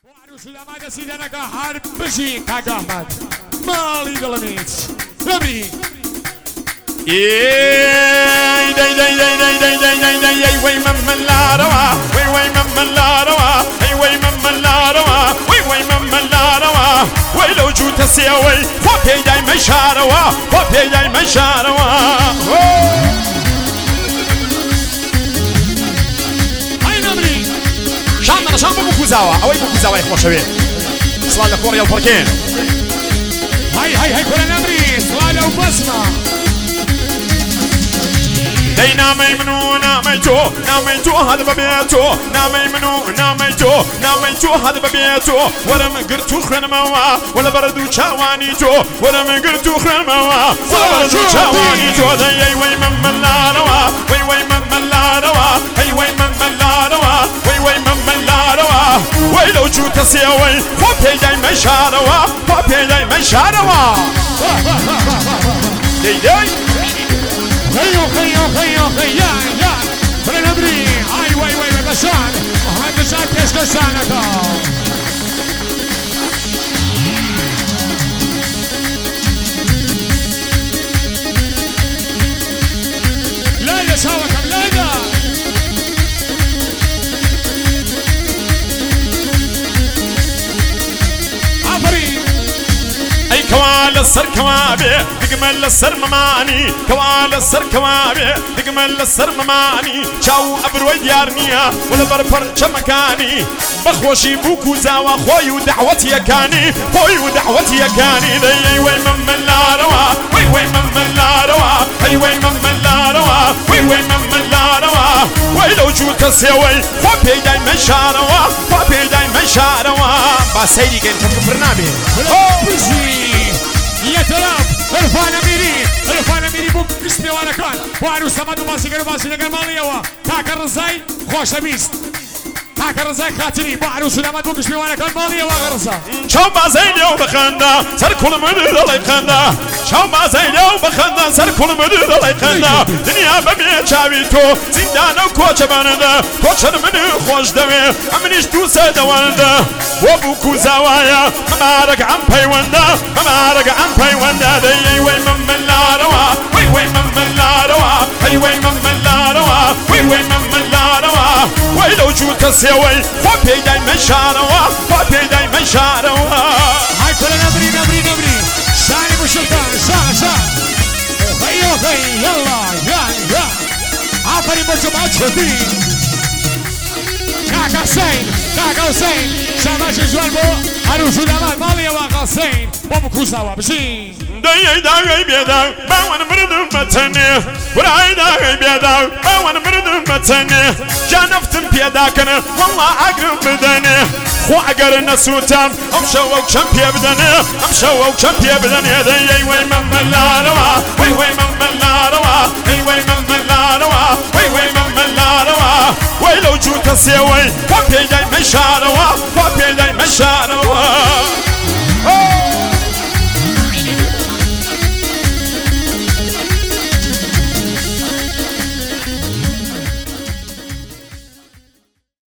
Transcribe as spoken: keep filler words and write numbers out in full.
وعروس الأمان يا سيدي أنا كحارب بشي كاك أحمد مالي دلميت نبري ياي داي داي داي داي داي داي داي داي داي وي ممن لا روا وي وي ممن لا روا اي وي ممن لا روا وي وي ممن لا روا وي لو جو تسيوي فوبي داي مشاروا فوبي داي مشاروا هاي نبري شان شان بو كوزاوا او بو كوزاوا خوشوي سلام لكوريا وبركين هاي هاي هاي كل نبري سؤال وبسمة داي نامي منو نامي جو نامي جو هذا ببيتو نامي منو نامي جو نامي جو هذا ببيتو ولا من قرتو خرن موا ولا بردو شاواني جو ولا من قرتو خرن موا ولا بردو شاواني جو داي وي من لا روا وي وي من لا روا هي وي من لا روا وي وي من لا روا وي لو جو تسيوي فوبي داي مشاروا فوبي داي مشاروا داي داي خيو خيو خيو خيو يا يا كل نبري هاي وي وي بشان هاي بشان كيش كسانة لا يا ساوكم لا يا عفري اي كوال السر كوابي دقمل السر مماني كوال السر كوابي دقمل السر مماني شاو ابروي ديارنيا ولا برفر شمكاني بخوشي بوكو زاوا خوي ودعوتي كاني خوي ودعوتي كاني ذي وي من لا روا وي وي من لا روا هي وي من لا روا وي وي من لا روا وي لو جو تسوي فوبي داي مشاروا فوبي داي مشاروا باسيدي كنت برنامج يا تراب الفانا ميري الفانا ميري بوك بسمي وانا كان وانو سمدو باسي كانو باسي نقل ماليوا تاك الرزاي خوش بيست تاك الرزاي خاطري وانو سلامات بوك بسمي وانا كان ماليوا غرزا شو ما زينيو بخندا سر كل مدير الله يخندا شو ما زينيو بخندا سر كل مدير الله يخندا دنيا بمي شاويتو زندان وكوچ باندا كوچن من خوش دوي امنيش تو سدواندا وبوكو زوايا مبارك عم بيوندا مبارك عم بيوندا دي وي من لا روا وي وي من لا روا هي وي من لا روا وي وي من لا روا وي لو جو تسوي فوبي داي مشاروا فوبي داي مشاروا هاي كل نبري نبري نبري سالم السلطان سا سا خيو خي يلا يا يا عفري مجموعة شديد كاكا حسين كاكا حسين شباش الجوالبو عروس الأمان مالية واقع حسين ومكوزاوا بشين داي داي بيدا باون مردم بتني وراي داي بيدا باون مردم بتني جانفتم بيدا كنا والله عقرب بدني خو عقر نسوتام ام شوك شمبي بدني ام شوك شمبي بدني داي وي من لا روا وي وي من لا روا اي وي من لا روا وي وي من لا روا وي لو جو تسوي فوبي داي مشاروا